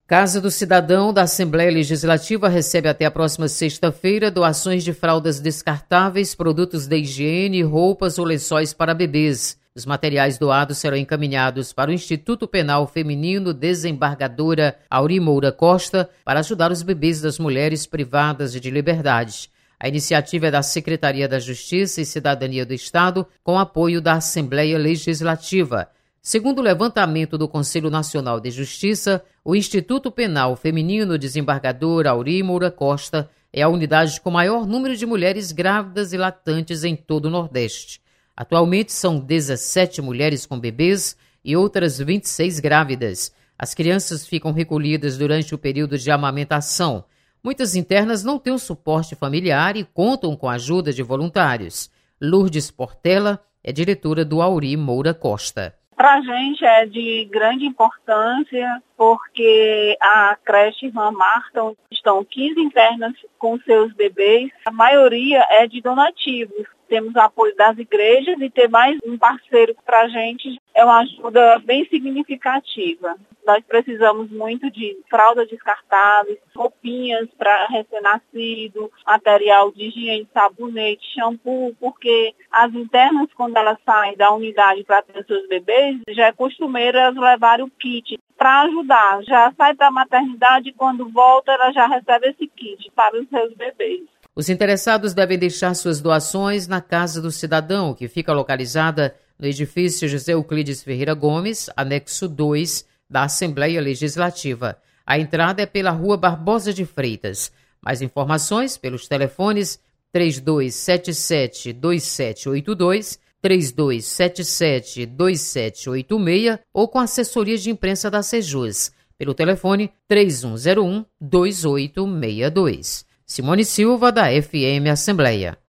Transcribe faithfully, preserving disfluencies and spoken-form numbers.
Casa do Cidadão da Assembleia Legislativa recebe até a próxima sexta-feira doações de fraldas descartáveis, produtos de higiene, roupas ou lençóis para bebês. Os materiais doados serão encaminhados para o Instituto Penal Feminino Desembargadora Auri Moura Costa para ajudar os bebês das mulheres privadas de liberdade. A iniciativa é da Secretaria da Justiça e Cidadania do Estado, com apoio da Assembleia Legislativa. Segundo o levantamento do Conselho Nacional de Justiça, o Instituto Penal Feminino Desembargador Auri Moura Costa é a unidade com maior número de mulheres grávidas e lactantes em todo o Nordeste. Atualmente são dezessete mulheres com bebês e outras vinte e seis grávidas. As crianças ficam recolhidas durante o período de amamentação. Muitas internas não têm o suporte familiar e contam com a ajuda de voluntários. Lourdes Portela é diretora do Auri Moura Costa. Para a gente é de grande importância, porque a creche Irmã Marta estão quinze internas com seus bebês, a maioria é de donativos. Temos apoio das igrejas e ter mais um parceiro para a gente é uma ajuda bem significativa. Nós precisamos muito de fraldas descartáveis, roupinhas para recém-nascido, material de higiene, sabonete, shampoo, porque as internas, quando elas saem da unidade para ter seus bebês, já é costumeiro elas levarem o kit para ajudar. Já sai da maternidade e quando volta ela já recebe esse kit para os seus bebês. Os interessados devem deixar suas doações na Casa do Cidadão, que fica localizada no edifício José Euclides Ferreira Gomes, anexo dois da Assembleia Legislativa. A entrada é pela Rua Barbosa de Freitas. Mais informações pelos telefones três dois sete sete, dois sete oito dois, três dois sete sete, dois sete oito seis ou com a assessoria de imprensa da Sejus, pelo telefone três um zero um, dois oito seis dois. Simone Silva, da F M Assembleia.